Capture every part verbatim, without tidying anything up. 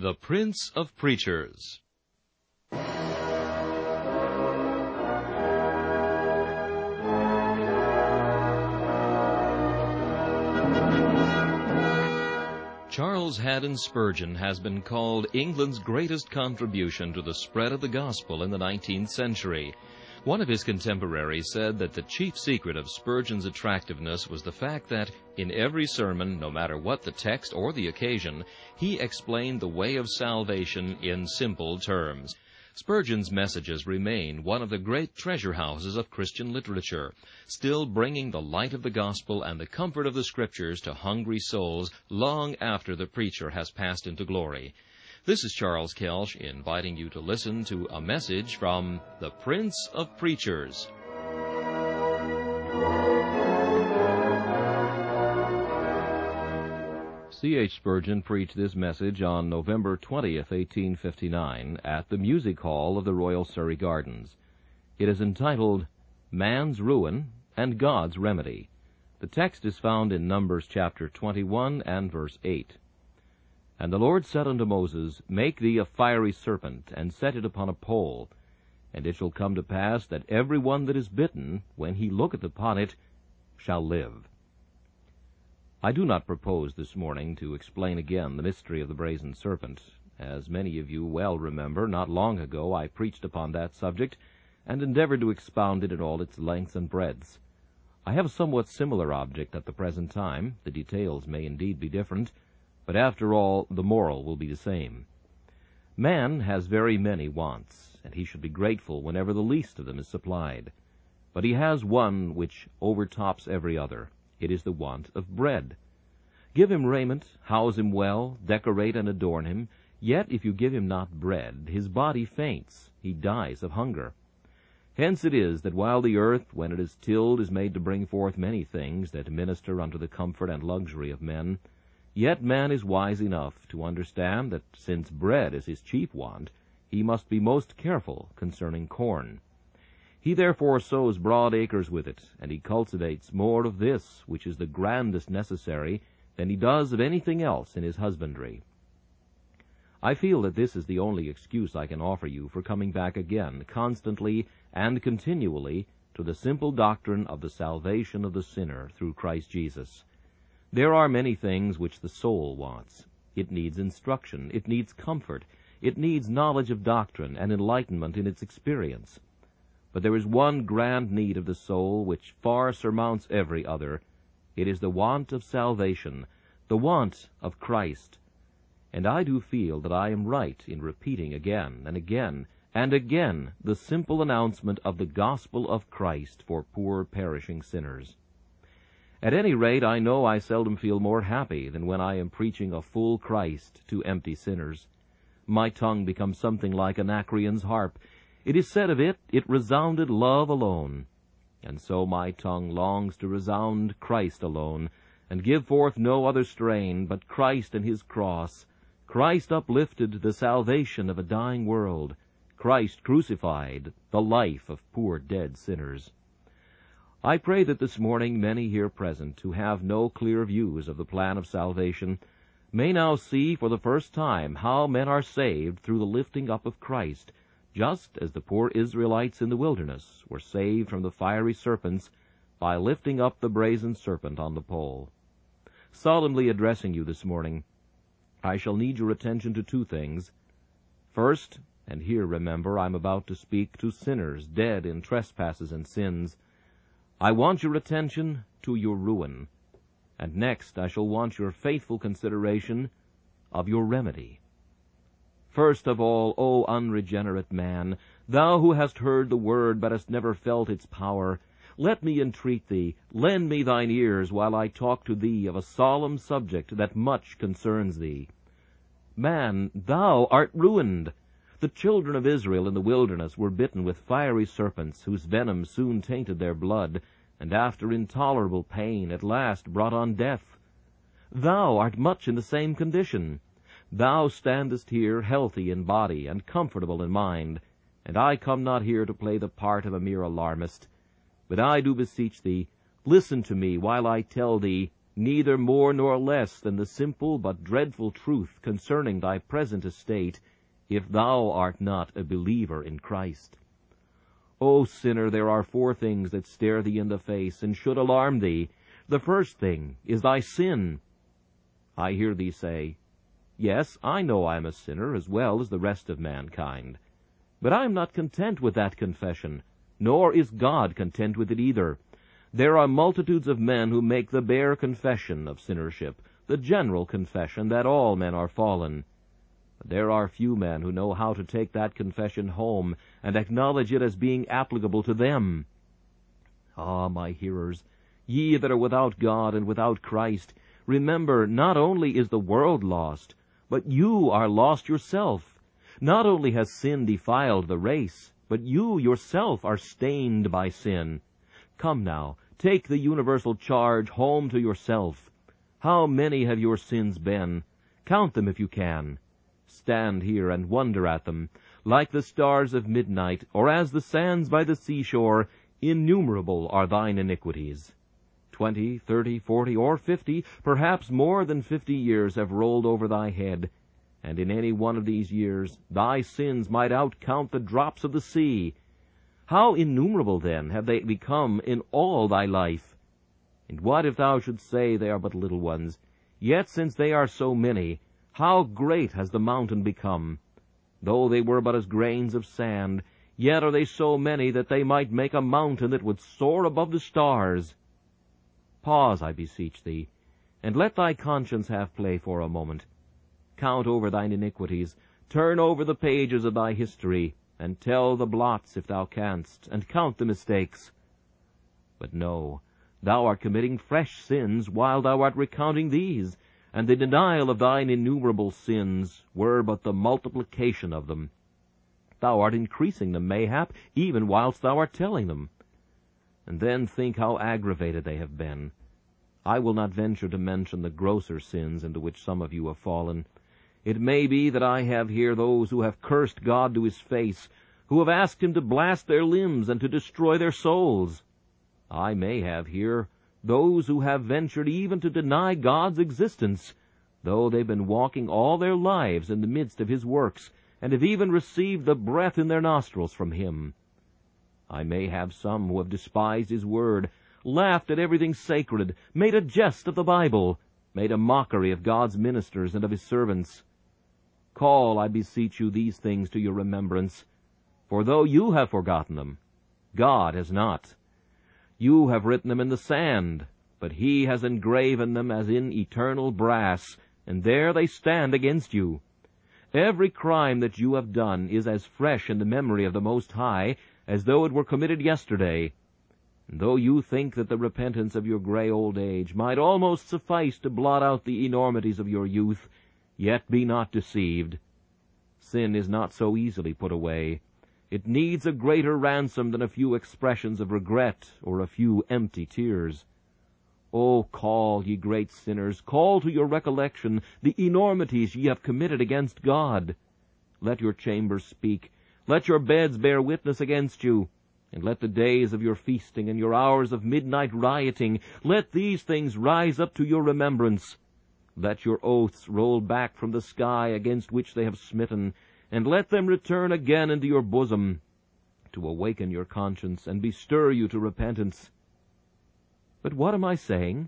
The Prince of Preachers. Charles Haddon Spurgeon has been called England's greatest contribution to the spread of the gospel in the nineteenth century. One of his contemporaries said that the chief secret of Spurgeon's attractiveness was the fact that, in every sermon, no matter what the text or the occasion, he explained the way of salvation in simple terms. Spurgeon's messages remain one of the great treasure houses of Christian literature, still bringing the light of the gospel and the comfort of the Scriptures to hungry souls long after the preacher has passed into glory. This is Charles Kelsch inviting you to listen to a message from the Prince of Preachers. C H Spurgeon preached this message on November twentieth, eighteen fifty-nine, at the Music Hall of the Royal Surrey Gardens. It is entitled, Man's Ruin and God's Remedy. The text is found in Numbers chapter twenty-one and verse eight. And the Lord said unto Moses, Make thee a fiery serpent, and set it upon a pole. And it shall come to pass that every one that is bitten, when he looketh upon it, shall live. I do not propose this morning to explain again the mystery of the brazen serpent. As many of you well remember, not long ago I preached upon that subject, and endeavored to expound it in all its lengths and breadths. I have a somewhat similar object at the present time. The details may indeed be different, but after all, the moral will be the same. Man has very many wants, and he should be grateful whenever the least of them is supplied. But he has one which overtops every other. It is the want of bread. Give him raiment, house him well, decorate and adorn him, yet if you give him not bread, his body faints, he dies of hunger. Hence it is that while the earth, when it is tilled, is made to bring forth many things that minister unto the comfort and luxury of men, yet man is wise enough to understand that since bread is his chief want, he must be most careful concerning corn. He therefore sows broad acres with it, and he cultivates more of this, which is the grandest necessary, than he does of anything else in his husbandry. I feel that this is the only excuse I can offer you for coming back again, constantly and continually, to the simple doctrine of the salvation of the sinner through Christ Jesus. There are many things which the soul wants. It needs instruction, it needs comfort, it needs knowledge of doctrine and enlightenment in its experience. But there is one grand need of the soul which far surmounts every other. It is the want of salvation, the want of Christ. And I do feel that I am right in repeating again and again and again the simple announcement of the gospel of Christ for poor perishing sinners. At any rate, I know I seldom feel more happy than when I am preaching a full Christ to empty sinners. My tongue becomes something like Anacreon's harp. It is said of it, it resounded love alone. And so my tongue longs to resound Christ alone, and give forth no other strain but Christ and his cross, Christ uplifted, the salvation of a dying world, Christ crucified, the life of poor dead sinners. I pray that this morning many here present who have no clear views of the plan of salvation may now see for the first time how men are saved through the lifting up of Christ, just as the poor Israelites in the wilderness were saved from the fiery serpents by lifting up the brazen serpent on the pole. Solemnly addressing you this morning, I shall need your attention to two things. First, and here remember I'm about to speak to sinners dead in trespasses and sins, I want your attention to your ruin. And next I shall want your faithful consideration of your remedy. First of all, O unregenerate man, thou who hast heard the word but hast never felt its power, let me entreat thee, lend me thine ears while I talk to thee of a solemn subject that much concerns thee. Man, thou art ruined. The children of Israel in the wilderness were bitten with fiery serpents, whose venom soon tainted their blood, and after intolerable pain at last brought on death. Thou art much in the same condition. Thou standest here healthy in body and comfortable in mind, and I come not here to play the part of a mere alarmist. But I do beseech thee, listen to me while I tell thee, neither more nor less than the simple but dreadful truth concerning thy present estate, if thou art not a believer in Christ. O sinner, there are four things that stare thee in the face and should alarm thee. The first thing is thy sin. I hear thee say, Yes, I know I am a sinner as well as the rest of mankind. But I am not content with that confession, nor is God content with it either. There are multitudes of men who make the bare confession of sinnership, the general confession that all men are fallen. But there are few men who know how to take that confession home and acknowledge it as being applicable to them. Ah, my hearers, ye that are without God and without Christ, remember, not only is the world lost, but you are lost yourself. Not only has sin defiled the race, but you yourself are stained by sin. Come now, take the universal charge home to yourself. How many have your sins been? Count them if you can. Stand here and wonder at them. Like the stars of midnight, or as the sands by the seashore, innumerable are thine iniquities. Twenty, thirty, forty, or fifty, perhaps more than fifty years have rolled over thy head, and in any one of these years thy sins might outcount the drops of the sea. How innumerable, then, have they become in all thy life? And what if thou shouldst say they are but little ones? Yet since they are so many, how great has the mountain become! Though they were but as grains of sand, yet are they so many that they might make a mountain that would soar above the stars. Pause, I beseech thee, and let thy conscience have play for a moment. Count over thine iniquities, turn over the pages of thy history, and tell the blots if thou canst, and count the mistakes. But no, thou art committing fresh sins while thou art recounting these, and the denial of thine innumerable sins were but the multiplication of them. Thou art increasing them, mayhap, even whilst thou art telling them. And then think how aggravated they have been. I will not venture to mention the grosser sins into which some of you have fallen. It may be that I have here those who have cursed God to his face, who have asked him to blast their limbs and to destroy their souls. I may have here those who have ventured even to deny God's existence, though they've been walking all their lives in the midst of his works, and have even received the breath in their nostrils from him. I may have some who have despised his word, laughed at everything sacred, made a jest of the Bible, made a mockery of God's ministers and of his servants. Call, I beseech you, these things to your remembrance, for though you have forgotten them, God has not. You have written them in the sand, but he has engraven them as in eternal brass, and there they stand against you. Every crime that you have done is as fresh in the memory of the Most High as though it were committed yesterday. And though you think that the repentance of your gray old age might almost suffice to blot out the enormities of your youth, yet be not deceived. Sin is not so easily put away. It needs a greater ransom than a few expressions of regret or a few empty tears. O call, ye great sinners, call to your recollection the enormities ye have committed against God. Let your chambers speak, let your beds bear witness against you, and let the days of your feasting and your hours of midnight rioting, let these things rise up to your remembrance. Let your oaths roll back from the sky against which they have smitten, and let them return again into your bosom, to awaken your conscience and bestir you to repentance. But what am I saying?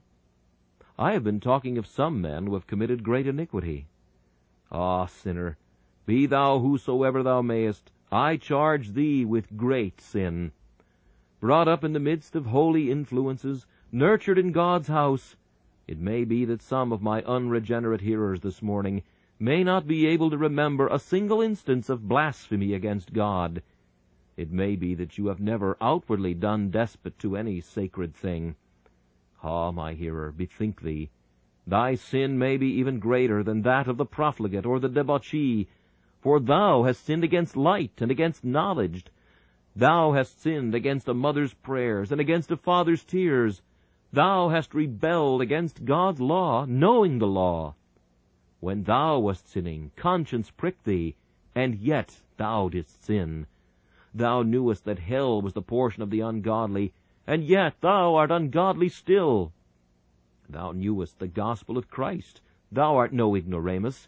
I have been talking of some men who have committed great iniquity. Ah, sinner, be thou whosoever thou mayest, I charge thee with great sin. Brought up in the midst of holy influences, nurtured in God's house, it may be that some of my unregenerate hearers this morning may not be able to remember a single instance of blasphemy against God. It may be that you have never outwardly done despite to any sacred thing. Ah, my hearer, bethink thee. Thy sin may be even greater than that of the profligate or the debauchee, for thou hast sinned against light and against knowledge. Thou hast sinned against a mother's prayers and against a father's tears. Thou hast rebelled against God's law, knowing the law. When thou wast sinning, conscience pricked thee, and yet thou didst sin. Thou knewest that hell was the portion of the ungodly, and yet thou art ungodly still. Thou knewest the gospel of Christ. Thou art no ignoramus.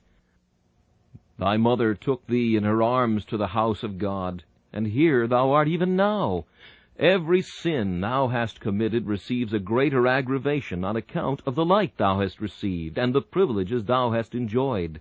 Thy mother took thee in her arms to the house of God, and here thou art even now. Every sin thou hast committed receives a greater aggravation on account of the light thou hast received, and the privileges thou hast enjoyed.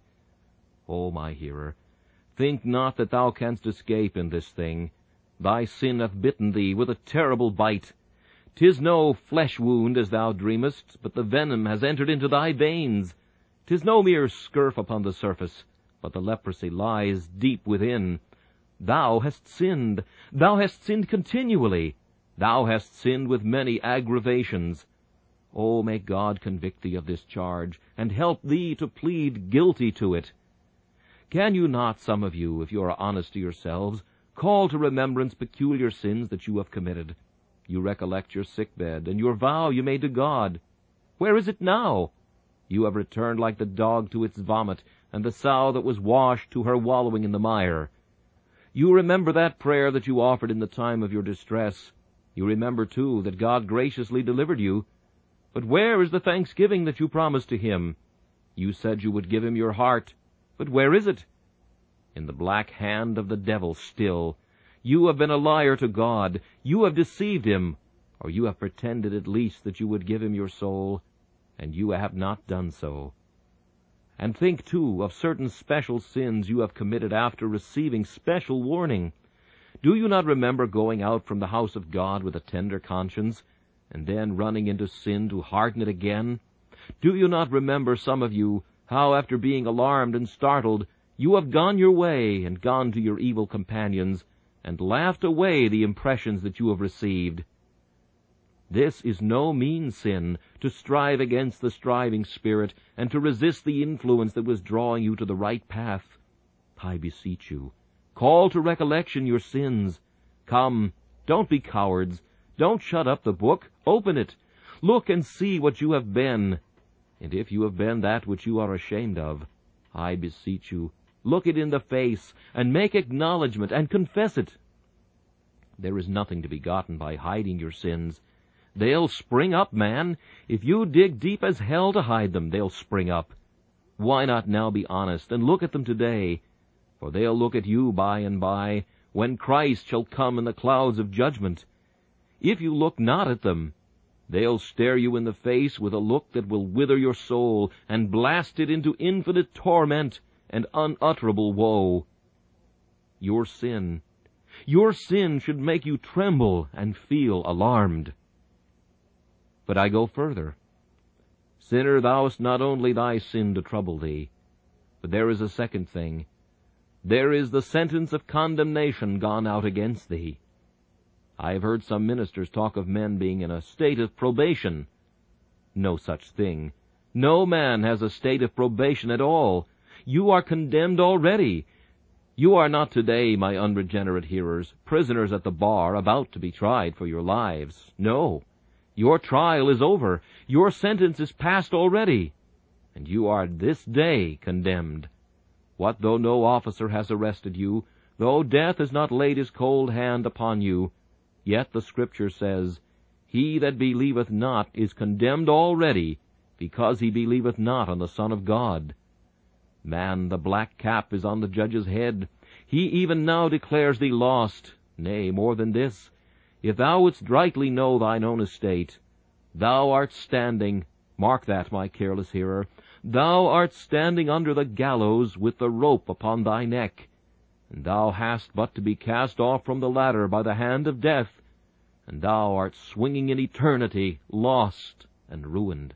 O my hearer, think not that thou canst escape in this thing. Thy sin hath bitten thee with a terrible bite. 'Tis no flesh wound, as thou dreamest, but the venom has entered into thy veins. 'Tis no mere scurf upon the surface, but the leprosy lies deep within. Thou hast sinned. Thou hast sinned continually. Thou hast sinned with many aggravations. Oh, may God convict thee of this charge, and help thee to plead guilty to it. Can you not, some of you, if you are honest to yourselves, call to remembrance peculiar sins that you have committed? You recollect your sickbed, and your vow you made to God. Where is it now? You have returned like the dog to its vomit, and the sow that was washed to her wallowing in the mire. You remember that prayer that you offered in the time of your distress. You remember, too, that God graciously delivered you. But where is the thanksgiving that you promised to him? You said you would give him your heart, but where is it? In the black hand of the devil still. You have been a liar to God. You have deceived him, or you have pretended at least that you would give him your soul, and you have not done so. And think, too, of certain special sins you have committed after receiving special warning. Do you not remember going out from the house of God with a tender conscience, and then running into sin to harden it again? Do you not remember, some of you, how after being alarmed and startled, you have gone your way and gone to your evil companions, and laughed away the impressions that you have received? This is no mean sin, to strive against the striving spirit, and to resist the influence that was drawing you to the right path. I beseech you, call to recollection your sins. Come, don't be cowards. Don't shut up the book. Open it. Look and see what you have been. And if you have been that which you are ashamed of, I beseech you, look it in the face, and make acknowledgment, and confess it. There is nothing to be gotten by hiding your sins. They'll spring up, man. If you dig deep as hell to hide them, they'll spring up. Why not now be honest, and look at them today? For they'll look at you by and by, when Christ shall come in the clouds of judgment. If you look not at them, they'll stare you in the face with a look that will wither your soul, and blast it into infinite torment and unutterable woe. Your sin, your sin should make you tremble and feel alarmed. But I go further. Sinner, thou hast not only thy sin to trouble thee, but there is a second thing. There is the sentence of condemnation gone out against thee. I have heard some ministers talk of men being in a state of probation. No such thing. No man has a state of probation at all. You are condemned already. You are not today, my unregenerate hearers, prisoners at the bar about to be tried for your lives. No. Your trial is over. Your sentence is passed already, and you are this day condemned. What though no officer has arrested you, though death has not laid his cold hand upon you, yet the Scripture says, He that believeth not is condemned already, because he believeth not on the Son of God. Man, the black cap is on the judge's head. He even now declares thee lost. Nay, more than this, if thou wouldst rightly know thine own estate, thou art standing, mark that, my careless hearer, thou art standing under the gallows with the rope upon thy neck, and thou hast but to be cast off from the ladder by the hand of death, and thou art swinging in eternity, lost and ruined.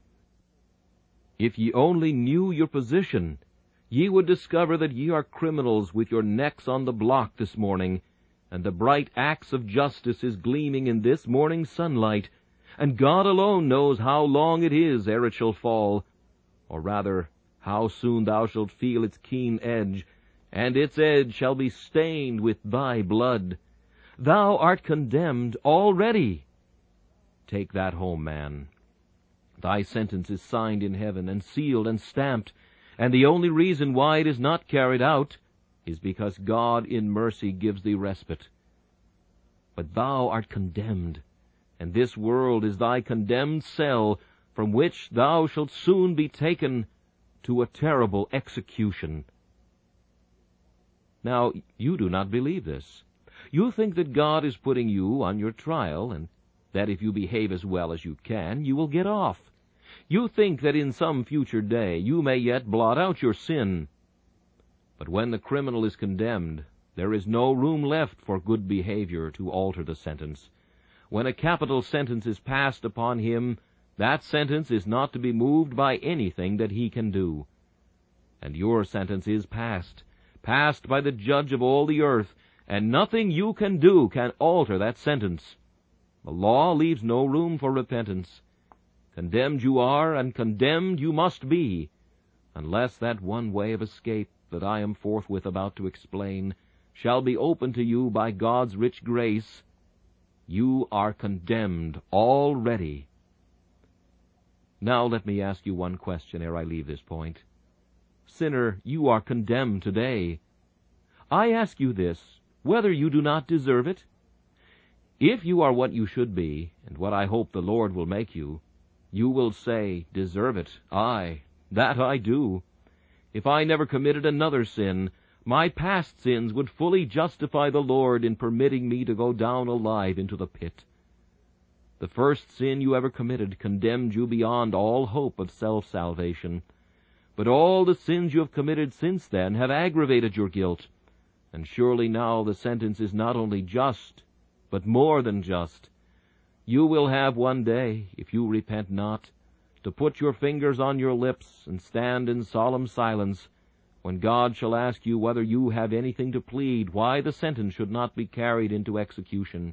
If ye only knew your position, ye would discover that ye are criminals with your necks on the block this morning, and the bright axe of justice is gleaming in this morning's sunlight, and God alone knows how long it is ere it shall fall, or rather, how soon thou shalt feel its keen edge, and its edge shall be stained with thy blood. Thou art condemned already. Take that home, man. Thy sentence is signed in heaven, and sealed and stamped, and the only reason why it is not carried out is because God in mercy gives thee respite. But thou art condemned, and this world is thy condemned cell, from which thou shalt soon be taken to a terrible execution." Now, you do not believe this. You think that God is putting you on your trial, and that if you behave as well as you can, you will get off. You think that in some future day you may yet blot out your sin. But when the criminal is condemned, there is no room left for good behavior to alter the sentence. When a capital sentence is passed upon him, that sentence is not to be moved by anything that he can do. And your sentence is passed, passed by the judge of all the earth, and nothing you can do can alter that sentence. The law leaves no room for repentance. Condemned you are, and condemned you must be, unless that one way of escape that I am forthwith about to explain shall be opened to you by God's rich grace. You are condemned already. Now let me ask you one question ere I leave this point. Sinner, you are condemned today. I ask you this, whether you do not deserve it. If you are what you should be, and what I hope the Lord will make you, you will say, "Deserve it, aye, that I do." If I never committed another sin, my past sins would fully justify the Lord in permitting me to go down alive into the pit. The first sin you ever committed condemned you beyond all hope of self-salvation. But all the sins you have committed since then have aggravated your guilt, and surely now the sentence is not only just, but more than just. You will have one day, if you repent not, to put your fingers on your lips and stand in solemn silence, when God shall ask you whether you have anything to plead why the sentence should not be carried into execution.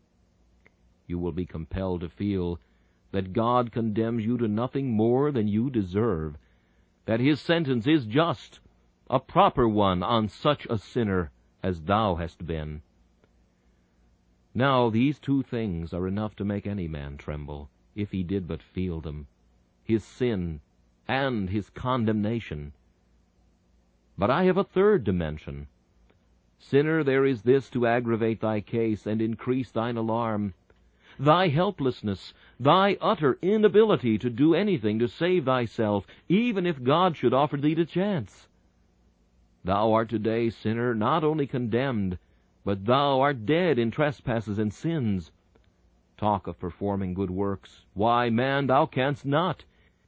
You will be compelled to feel that God condemns you to nothing more than you deserve, that his sentence is just, a proper one on such a sinner as thou hast been. Now these two things are enough to make any man tremble, if he did but feel them, his sin and his condemnation. But I have a third dimension. Sinner, there is this to aggravate thy case and increase thine alarm: thy helplessness, thy utter inability to do anything to save thyself, even if God should offer thee the chance. Thou art today, sinner, not only condemned, but thou art dead in trespasses and sins. Talk of performing good works. Why, man, thou canst not.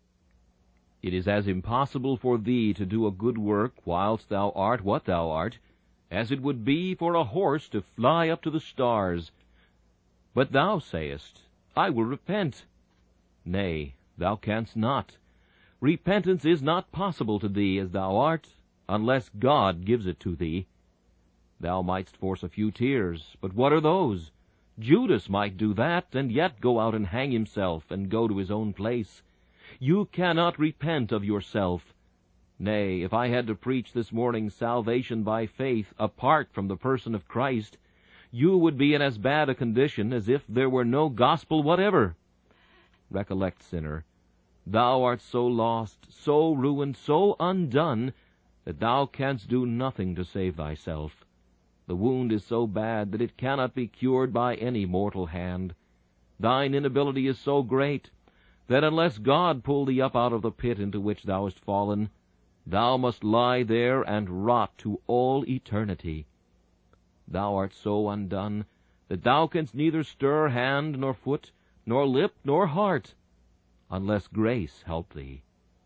It is as impossible for thee to do a good work whilst thou art what thou art, as it would be for a horse to fly up to the stars. But thou sayest, I will repent. Nay, thou canst not. Repentance is not possible to thee as thou art, unless God gives it to thee. Thou mightst force a few tears, but what are those? Judas might do that, and yet go out and hang himself, and go to his own place. You cannot repent of yourself. Nay, if I had to preach this morning salvation by faith apart from the person of Christ, you would be in as bad a condition as if there were no gospel whatever. Recollect, sinner, thou art so lost, so ruined, so undone, that thou canst do nothing to save thyself. The wound is so bad that it cannot be cured by any mortal hand. Thine inability is so great that unless God pull thee up out of the pit into which thou hast fallen, thou must lie there and rot to all eternity. Thou art so undone that thou canst neither stir hand nor foot, nor lip nor heart, unless grace help thee.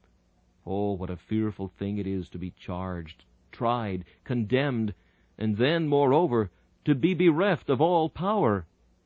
Oh, what a fearful thing it is to be charged, tried, condemned, and then, moreover, to be bereft of all power.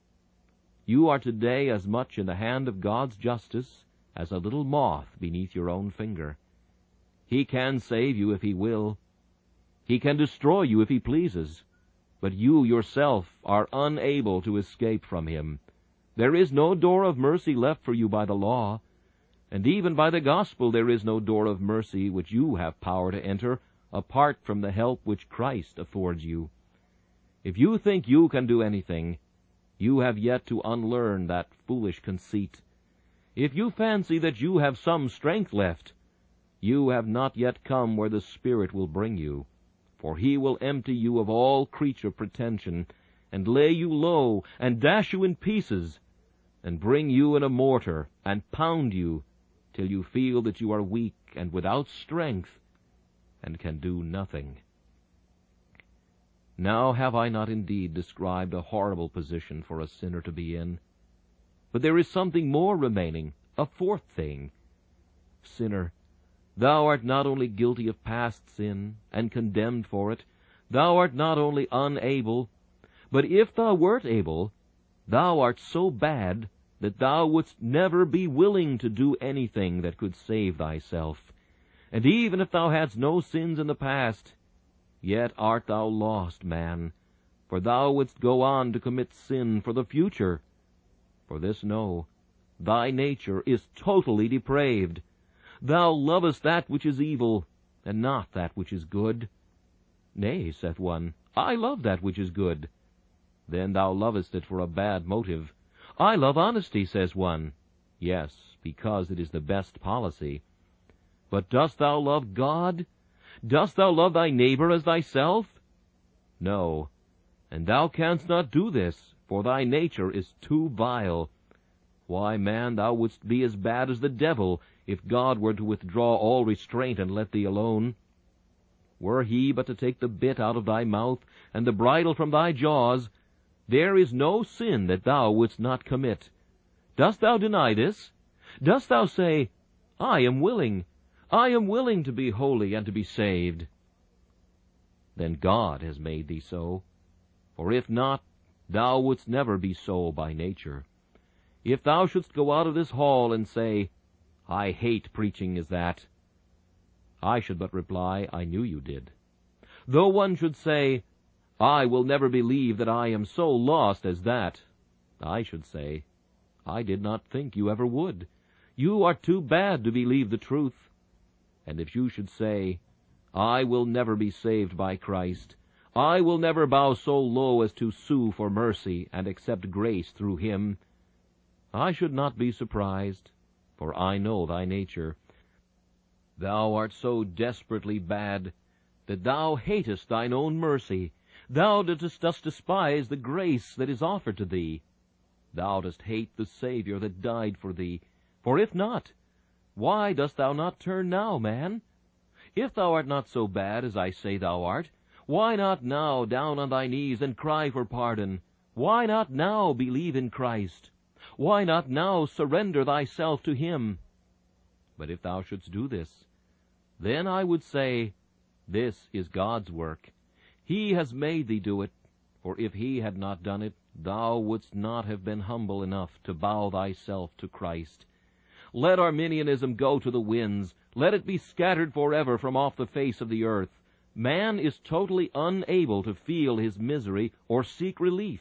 You are today as much in the hand of God's justice as a little moth beneath your own finger. He can save you if he will. He can destroy you if he pleases. But you yourself are unable to escape from him. There is no door of mercy left for you by the law, and even by the gospel there is no door of mercy which you have power to enter apart from the help which Christ affords you. If you think you can do anything, you have yet to unlearn that foolish conceit. If you fancy that you have some strength left, you have not yet come where the Spirit will bring you, for he will empty you of all creature pretension, and lay you low, and dash you in pieces, and bring you in a mortar, and pound you, till you feel that you are weak and without strength, and can do nothing. Now have I not indeed described a horrible position for a sinner to be in? But there is something more remaining, a fourth thing. Sinner, thou art not only guilty of past sin, and condemned for it, thou art not only unable, but if thou wert able, thou art so bad that thou wouldst never be willing to do anything that could save thyself. And even if thou hadst no sins in the past, yet art thou lost, man, for thou wouldst go on to commit sin for the future. For this know, thy nature is totally depraved. Thou lovest that which is evil, and not that which is good. Nay, saith one, I love that which is good. Then thou lovest it for a bad motive. I love honesty, says one. Yes, because it is the best policy. But dost thou love God? Dost thou love thy neighbor as thyself? No, and thou canst not do this, for thy nature is too vile. Why, man, thou wouldst be as bad as the devil, if God were to withdraw all restraint and let thee alone. Were he but to take the bit out of thy mouth, and the bridle from thy jaws, there is no sin that thou wouldst not commit. Dost thou deny this? Dost thou say, I am willing, I am willing to be holy and to be saved? Then God has made thee so, for if not, thou wouldst never be so by nature. If thou shouldst go out of this hall and say, I hate preaching as that, I should but reply, I knew you did. Though one should say, I will never believe that I am so lost as that, I should say, I did not think you ever would. You are too bad to believe the truth. And if you should say, I will never be saved by Christ, I will never bow so low as to sue for mercy and accept grace through him, I should not be surprised, for I know thy nature. Thou art so desperately bad that thou hatest thine own mercy. Thou dost, dost despise the grace that is offered to thee. Thou dost hate the Savior that died for thee. For if not, why dost thou not turn now, man? If thou art not so bad as I say thou art, why not now down on thy knees and cry for pardon? Why not now believe in Christ? Why not now surrender thyself to him? But if thou shouldst do this, then I would say, this is God's work. He has made thee do it, for if he had not done it, thou wouldst not have been humble enough to bow thyself to Christ. Let Arminianism go to the winds. Let it be scattered forever from off the face of the earth. Man is totally unable to feel his misery or seek relief.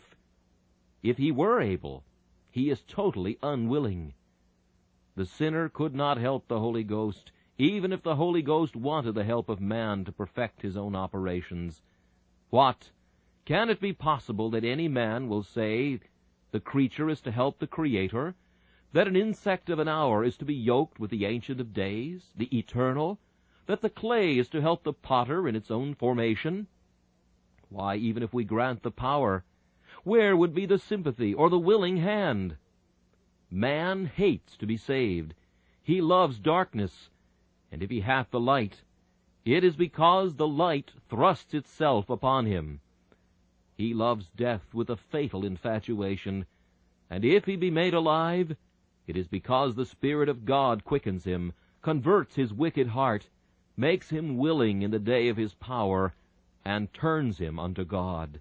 If he were able, he is totally unwilling. The sinner could not help the Holy Ghost, even if the Holy Ghost wanted the help of man to perfect his own operations. What? Can it be possible that any man will say the creature is to help the Creator, that an insect of an hour is to be yoked with the Ancient of Days, the Eternal, that the clay is to help the potter in its own formation? Why, even if we grant the power, where would be the sympathy or the willing hand? Man hates to be saved. He loves darkness, and if he hath the light, it is because the light thrusts itself upon him. He loves death with a fatal infatuation, and if he be made alive, it is because the Spirit of God quickens him, converts his wicked heart, makes him willing in the day of his power, and turns him unto God.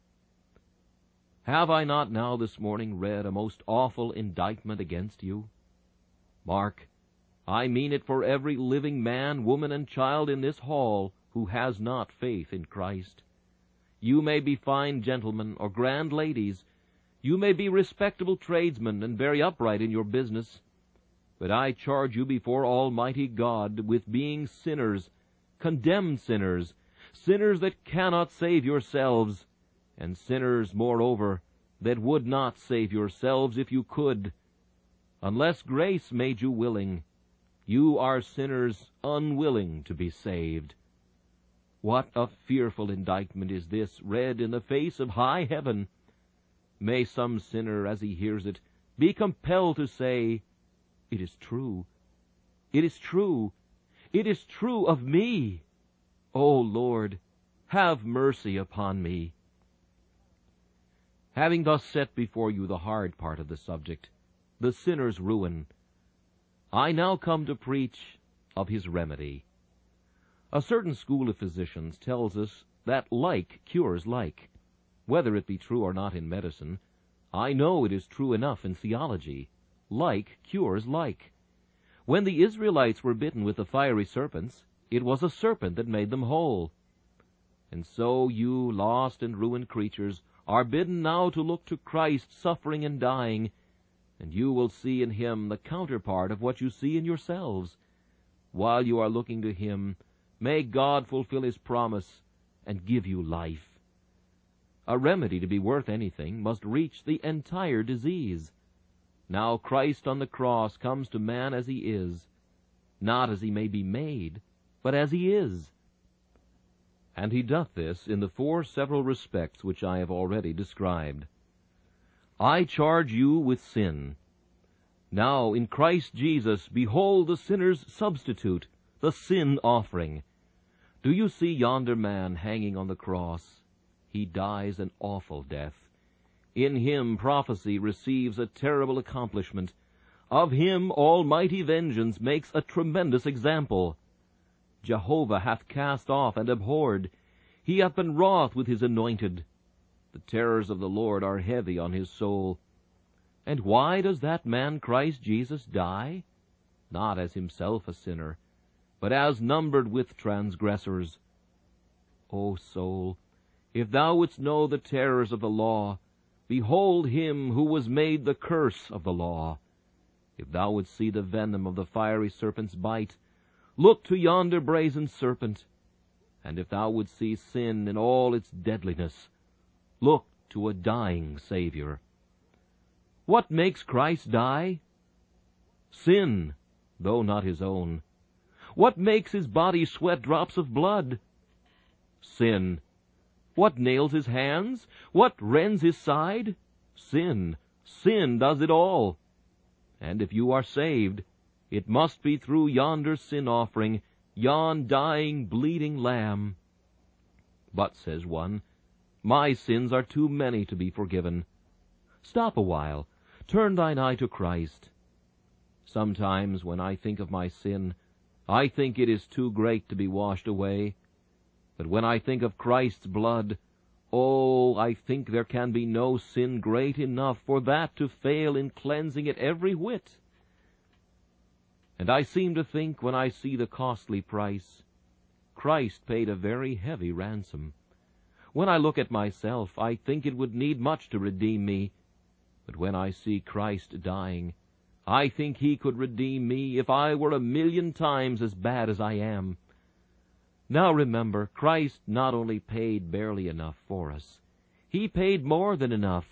Have I not now this morning read a most awful indictment against you? Mark, I mean it for every living man, woman, and child in this hall who has not faith in Christ. You may be fine gentlemen or grand ladies. You may be respectable tradesmen and very upright in your business. But I charge you before Almighty God with being sinners, condemned sinners, sinners that cannot save yourselves, and sinners, moreover, that would not save yourselves if you could. Unless grace made you willing, you are sinners unwilling to be saved. What a fearful indictment is this, read in the face of high heaven! May some sinner, as he hears it, be compelled to say, it is true. It is true. It is true of me. O Lord, have mercy upon me. Having thus set before you the hard part of the subject, the sinner's ruin, I now come to preach of his remedy. A certain school of physicians tells us that like cures like. Whether it be true or not in medicine, I know it is true enough in theology. Like cures like. When the Israelites were bitten with the fiery serpents, it was a serpent that made them whole. And so you, lost and ruined creatures, are bidden now to look to Christ suffering and dying, and you will see in him the counterpart of what you see in yourselves. While you are looking to him, may God fulfill his promise and give you life. A remedy to be worth anything must reach the entire disease. Now Christ on the cross comes to man as he is, not as he may be made, but as he is. And he doth this in the four several respects which I have already described. I charge you with sin. Now in Christ Jesus behold the sinner's substitute, the sin offering. Do you see yonder man hanging on the cross? He dies an awful death. In him prophecy receives a terrible accomplishment. Of him almighty vengeance makes a tremendous example. Jehovah hath cast off and abhorred. He hath been wroth with his anointed. The terrors of the Lord are heavy on his soul. And why does that man Christ Jesus die? Not as himself a sinner, but as numbered with transgressors. O soul, if thou wouldst know the terrors of the law, behold him who was made the curse of the law. If thou wouldst see the venom of the fiery serpent's bite, look to yonder brazen serpent. And if thou wouldst see sin in all its deadliness, look to a dying Savior. What makes Christ die? Sin, though not his own. What makes his body sweat drops of blood? Sin. What nails his hands? What rends his side? Sin. Sin does it all. And if you are saved, it must be through yonder sin offering, yon dying, bleeding lamb. But, says one, my sins are too many to be forgiven. Stop a while. Turn thine eye to Christ. Sometimes when I think of my sin, I think it is too great to be washed away. But when I think of Christ's blood, oh, I think there can be no sin great enough for that to fail in cleansing it every whit. And I seem to think, when I see the costly price, Christ paid a very heavy ransom. When I look at myself, I think it would need much to redeem me. But when I see Christ dying, I think he could redeem me if I were a million times as bad as I am. Now remember, Christ not only paid barely enough for us, he paid more than enough.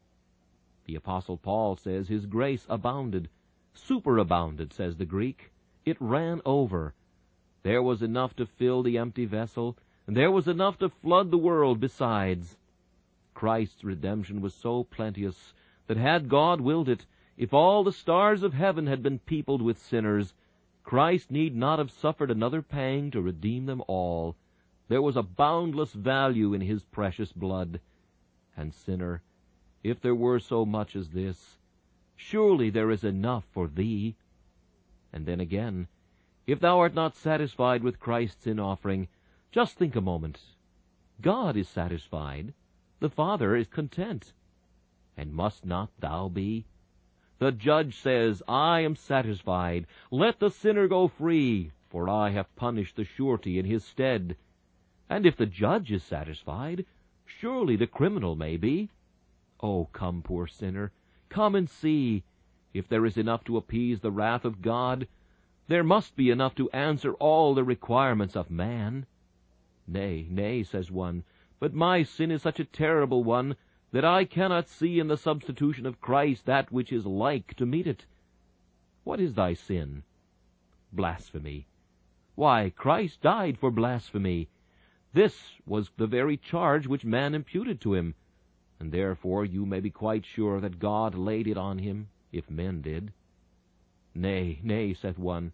The Apostle Paul says his grace abounded, superabounded, says the Greek. It ran over. There was enough to fill the empty vessel, and there was enough to flood the world besides. Christ's redemption was so plenteous that had God willed it, if all the stars of heaven had been peopled with sinners, Christ need not have suffered another pang to redeem them all. There was a boundless value in his precious blood. And, sinner, if there were so much as this, surely there is enough for thee. And then again, if thou art not satisfied with Christ's sin offering, just think a moment. God is satisfied. The Father is content. And must not thou be? The judge says, I am satisfied. Let the sinner go free, for I have punished the surety in his stead. And if the judge is satisfied, surely the criminal may be. Oh, come, poor sinner, come and see. If there is enough to appease the wrath of God, there must be enough to answer all the requirements of man. Nay, nay, says one, but my sin is such a terrible one that I cannot see in the substitution of Christ that which is like to meet it. What is thy sin? Blasphemy. Why, Christ died for blasphemy. This was the very charge which man imputed to him, and therefore you may be quite sure that God laid it on him, if men did. Nay, nay, saith one,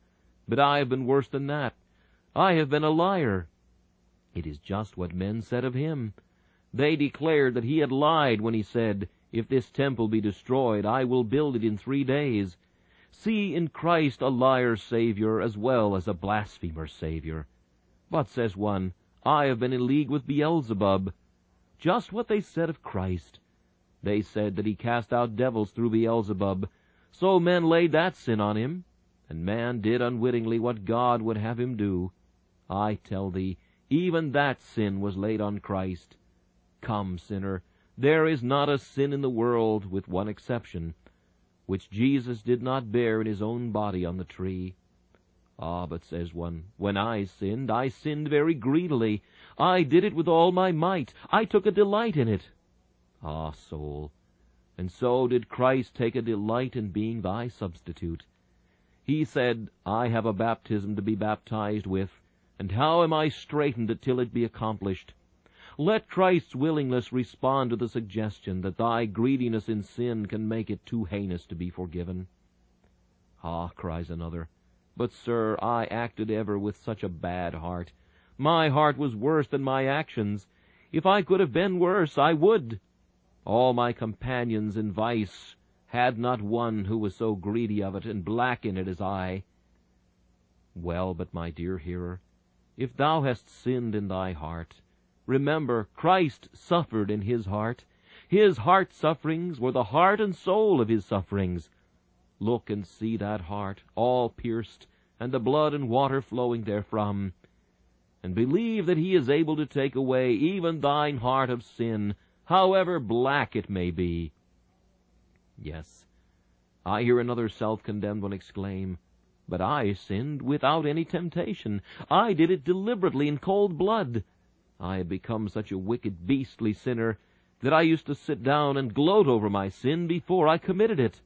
But I have been worse than that. I have been a liar. It is just what men said of him. They declared that he had lied when he said, If this temple be destroyed, I will build it in three days. See in Christ a liar's Savior as well as a blasphemer's Savior. But, says one, I have been in league with Beelzebub. Just what they said of Christ. They said that he cast out devils through Beelzebub. So men laid that sin on him, and man did unwittingly what God would have him do. I tell thee, even that sin was laid on Christ. Come, sinner, there is not a sin in the world, with one exception, which Jesus did not bear in his own body on the tree. Ah, but, says one, when I sinned, I sinned very greedily. I did it with all my might. I took a delight in it. Ah, soul, and so did Christ take a delight in being thy substitute. He said, I have a baptism to be baptized with, and how am I straitened till it be accomplished? Let Christ's willingness respond to the suggestion that thy greediness in sin can make it too heinous to be forgiven. Ah, cries another, but, sir, I acted ever with such a bad heart. My heart was worse than my actions. If I could have been worse, I would. All my companions in vice had not one who was so greedy of it and black in it as I. Well, but, my dear hearer, if thou hast sinned in thy heart, remember, Christ suffered in his heart. His heart sufferings were the heart and soul of his sufferings. Look and see that heart, all pierced, and the blood and water flowing therefrom, and believe that he is able to take away even thine heart of sin, however black it may be. Yes, I hear another self-condemned one exclaim, But I sinned without any temptation. I did it deliberately in cold blood. I had become such a wicked, beastly sinner that I used to sit down and gloat over my sin before I committed it.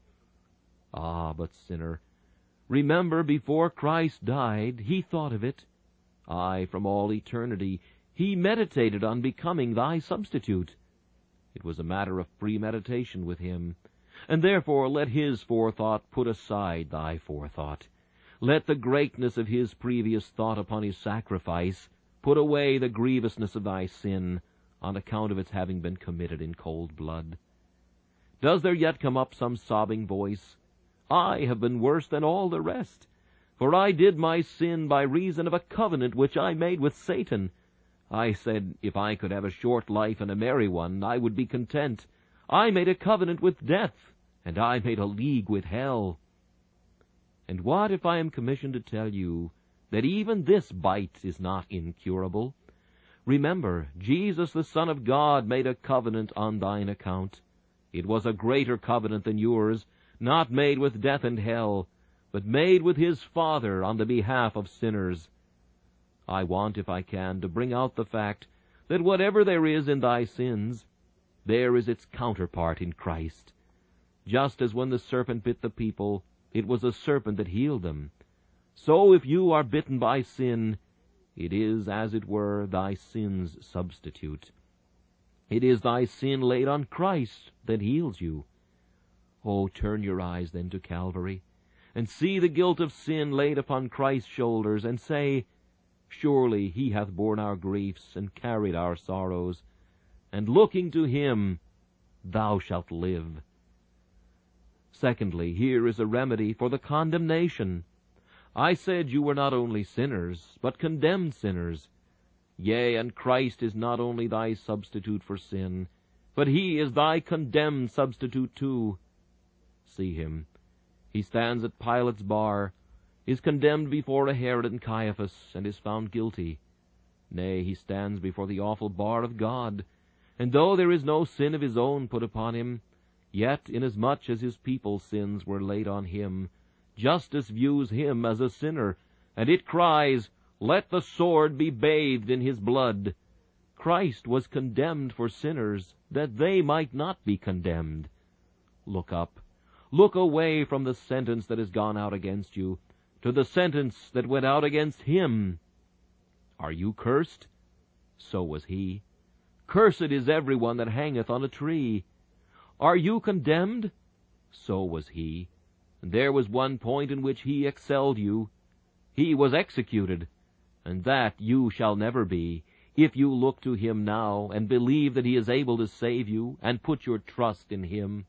Ah, but, sinner, remember, before Christ died, he thought of it. Aye, from all eternity, he meditated on becoming thy substitute. It was a matter of premeditation with him, and therefore let his forethought put aside thy forethought. Let the greatness of his previous thought upon his sacrifice put away the grievousness of thy sin, on account of its having been committed in cold blood. Does there yet come up some sobbing voice? I have been worse than all the rest, for I did my sin by reason of a covenant which I made with Satan. I said, if I could have a short life and a merry one, I would be content. I made a covenant with death, and I made a league with hell. And what if I am commissioned to tell you that even this bite is not incurable? Remember, Jesus the Son of God made a covenant on thine account. It was a greater covenant than yours, not made with death and hell, but made with his Father on the behalf of sinners. I want, if I can, to bring out the fact that whatever there is in thy sins, there is its counterpart in Christ. Just as when the serpent bit the people, it was a serpent that healed them, so if you are bitten by sin, it is, as it were, thy sin's substitute. It is thy sin laid on Christ that heals you. Oh, turn your eyes then to Calvary, and see the guilt of sin laid upon Christ's shoulders, and say, Surely he hath borne our griefs and carried our sorrows, and looking to him, thou shalt live. Secondly, here is a remedy for the condemnation. I said you were not only sinners, but condemned sinners. Yea, and Christ is not only thy substitute for sin, but he is thy condemned substitute too. See him. He stands at Pilate's bar, is condemned before a Herod and Caiaphas, and is found guilty. Nay, he stands before the awful bar of God, and though there is no sin of his own put upon him, yet inasmuch as his people's sins were laid on him, justice views him as a sinner, and it cries, Let the sword be bathed in his blood. Christ was condemned for sinners, that they might not be condemned. Look up. Look away from the sentence that has gone out against you, to the sentence that went out against him. Are you cursed? So was he. Cursed is every one that hangeth on a tree. Are you condemned? So was he. And there was one point in which he excelled you. He was executed, and that you shall never be, if you look to him now and believe that he is able to save you and put your trust in him.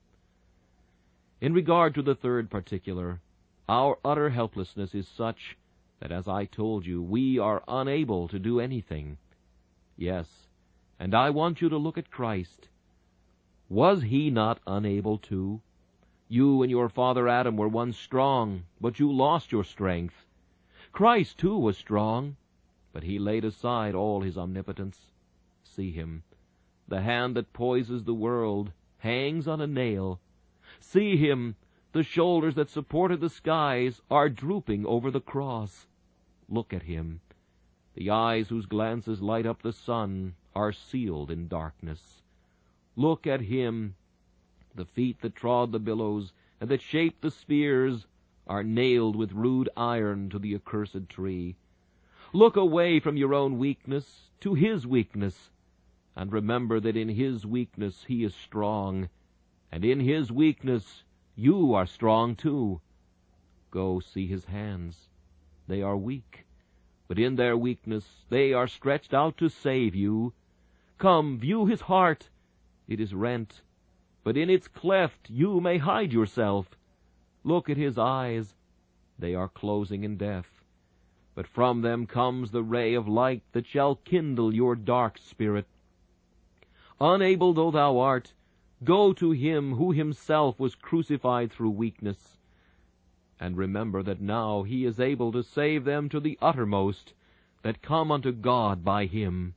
In regard to the third particular, our utter helplessness is such that, as I told you, we are unable to do anything. Yes, and I want you to look at Christ. Was he not unable to? You and your father Adam were once strong, but you lost your strength. Christ, too, was strong, but he laid aside all his omnipotence. See him. The hand that poises the world hangs on a nail. See him. The shoulders that supported the skies are drooping over the cross. Look at him. The eyes whose glances light up the sun are sealed in darkness. Look at him. The feet that trod the billows and that shaped the spears are nailed with rude iron to the accursed tree. Look away from your own weakness to his weakness, and remember that in his weakness he is strong, and in his weakness you are strong too. Go see his hands. They are weak, but in their weakness they are stretched out to save you. Come, view his heart. It is rent, but in its cleft you may hide yourself. Look at his eyes. They are closing in death, but from them comes the ray of light that shall kindle your dark spirit. Unable though thou art, go to him who himself was crucified through weakness, and remember that now he is able to save them to the uttermost that come unto God by him.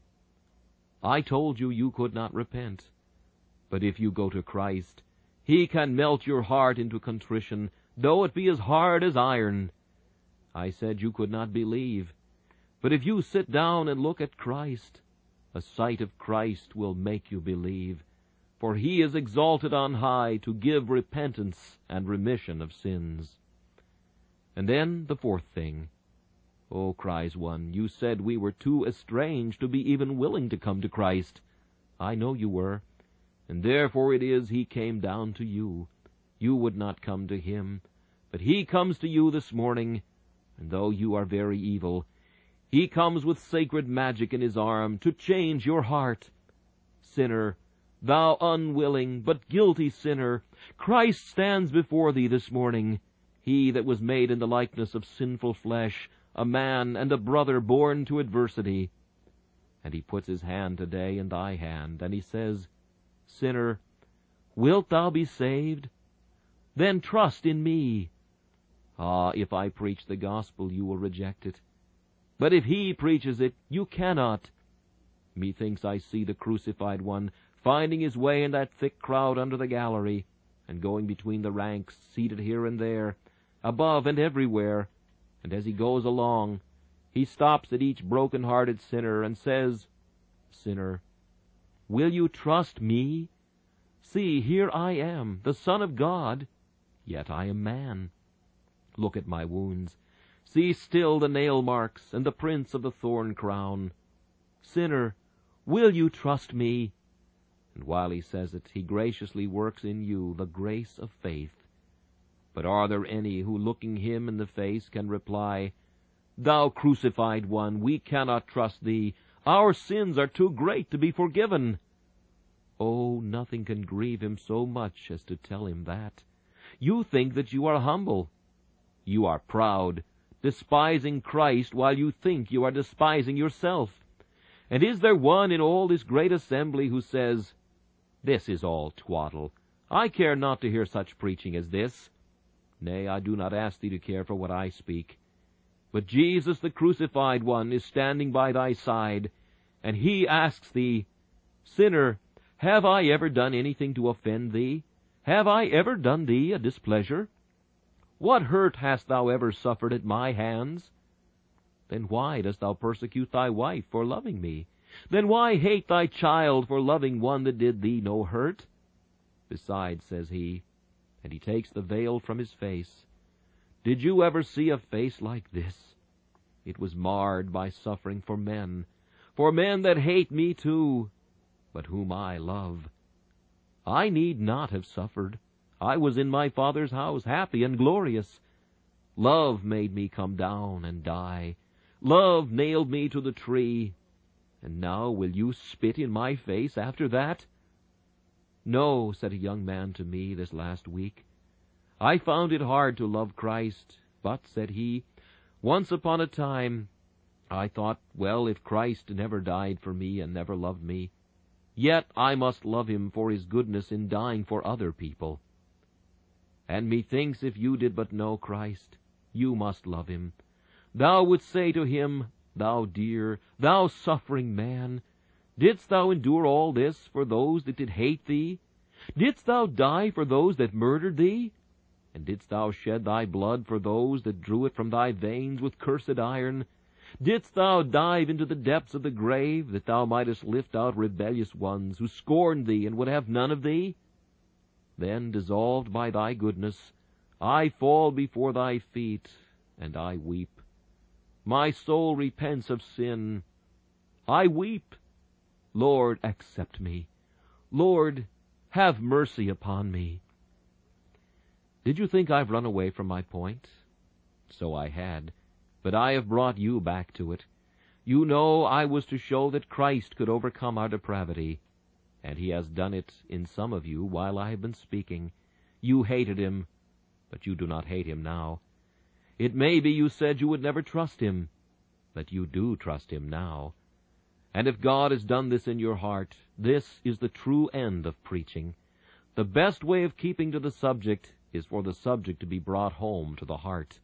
I told you you could not repent, but if you go to Christ, he can melt your heart into contrition, though it be as hard as iron. I said you could not believe, but if you sit down and look at Christ, a sight of Christ will make you believe, for he is exalted on high to give repentance and remission of sins. And then the fourth thing. Oh, cries one, you said we were too estranged to be even willing to come to Christ. I know you were, and therefore it is he came down to you. You would not come to him, but he comes to you this morning, and though you are very evil, he comes with sacred magic in his arm to change your heart. Sinner, thou unwilling but guilty sinner, Christ stands before thee this morning, he that was made in the likeness of sinful flesh, a man and a brother born to adversity. And he puts his hand today in thy hand, and he says, Sinner, wilt thou be saved? Then trust in me. Ah, if I preach the gospel, you will reject it. But if he preaches it, you cannot. Methinks I see the crucified one finding his way in that thick crowd under the gallery, and going between the ranks, seated here and there, above and everywhere, and as he goes along, he stops at each broken-hearted sinner and says, Sinner, will you trust me? See, here I am, the Son of God, yet I am man. Look at my wounds. See still the nail marks and the prints of the thorn crown. Sinner, will you trust me? And while he says it, he graciously works in you the grace of faith. But are there any who, looking him in the face, can reply, Thou crucified one, we cannot trust thee. Our sins are too great to be forgiven. Oh, nothing can grieve him so much as to tell him that. You think that you are humble. You are proud, despising Christ while you think you are despising yourself. And is there one in all this great assembly who says, This is all twaddle. I care not to hear such preaching as this. Nay, I do not ask thee to care for what I speak. But Jesus the crucified one is standing by thy side, and he asks thee, Sinner, have I ever done anything to offend thee? Have I ever done thee a displeasure? What hurt hast thou ever suffered at my hands? Then why dost thou persecute thy wife for loving me? Then why hate thy child for loving one that did thee no hurt? Besides, says he, and he takes the veil from his face, did you ever see a face like this? It was marred by suffering for men, for men that hate me too, but whom I love. I need not have suffered. I was in my Father's house, happy and glorious. Love made me come down and die. Love nailed me to the tree. And now will you spit in my face after that? No, said a young man to me this last week. I found it hard to love Christ, but, said he, once upon a time I thought, well, if Christ never died for me and never loved me, yet I must love him for his goodness in dying for other people. And methinks if you did but know Christ, you must love him. Thou wouldst say to him, Thou dear, thou suffering man, didst thou endure all this for those that did hate thee? Didst thou die for those that murdered thee? And didst thou shed thy blood for those that drew it from thy veins with cursed iron? Didst thou dive into the depths of the grave, that thou mightest lift out rebellious ones, who scorned thee and would have none of thee? Then, dissolved by thy goodness, I fall before thy feet, and I weep. My soul repents of sin. I weep. Lord, accept me. Lord, have mercy upon me. Did you think I've run away from my point? So I had, but I have brought you back to it. You know I was to show that Christ could overcome our depravity, and he has done it in some of you while I have been speaking. You hated him, but you do not hate him now. It may be you said you would never trust him, but you do trust him now. And if God has done this in your heart, this is the true end of preaching. The best way of keeping to the subject is for the subject to be brought home to the heart.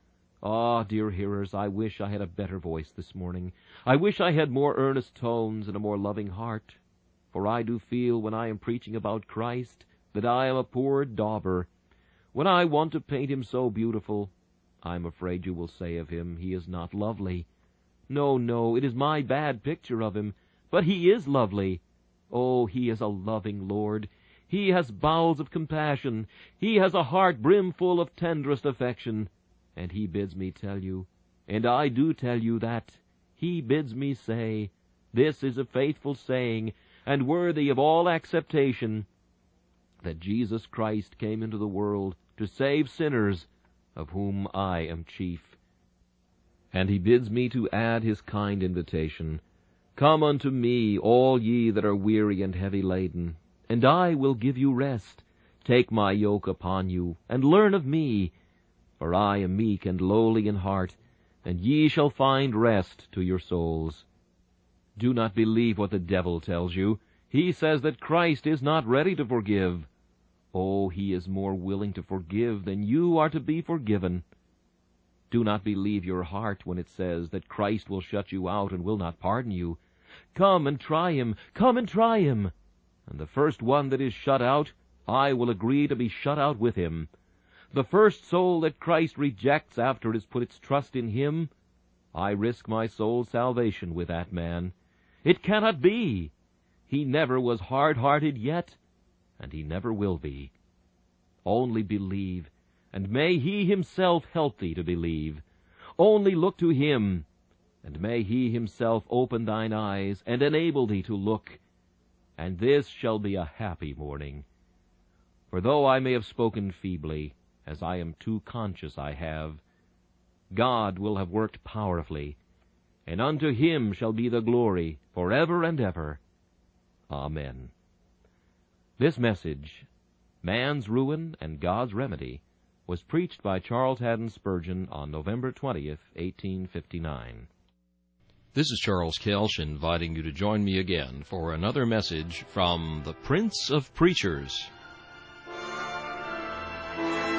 Ah, dear hearers, I wish I had a better voice this morning. I wish I had more earnest tones and a more loving heart. For I do feel when I am preaching about Christ that I am a poor dauber. When I want to paint him so beautiful, I am afraid you will say of him, he is not lovely. No, no, it is my bad picture of him, but he is lovely. Oh, he is a loving Lord. He has bowels of compassion. He has a heart brimful of tenderest affection. And he bids me tell you, and I do tell you that, he bids me say, this is a faithful saying, and worthy of all acceptation, that Jesus Christ came into the world to save sinners, of whom I am chief. And he bids me to add his kind invitation, Come unto me, all ye that are weary and heavy laden, and I will give you rest. Take my yoke upon you, and learn of me, for I am meek and lowly in heart, and ye shall find rest to your souls. Do not believe what the devil tells you. He says that Christ is not ready to forgive. Oh, he is more willing to forgive than you are to be forgiven. Do not believe your heart when it says that Christ will shut you out and will not pardon you. Come and try him, come and try him. And the first one that is shut out, I will agree to be shut out with him. The first soul that Christ rejects after it has put its trust in him, I risk my soul's salvation with that man. It cannot be. He never was hard-hearted yet, and he never will be. Only believe, and may he himself help thee to believe. Only look to him, and may he himself open thine eyes and enable thee to look. And this shall be a happy morning. For though I may have spoken feebly, as I am too conscious I have, God will have worked powerfully, and unto him shall be the glory forever and ever. Amen. This message, Man's Ruin and God's Remedy, was preached by Charles Haddon Spurgeon on November twentieth, eighteen fifty-nine. This is Charles Kelsch inviting you to join me again for another message from the Prince of Preachers.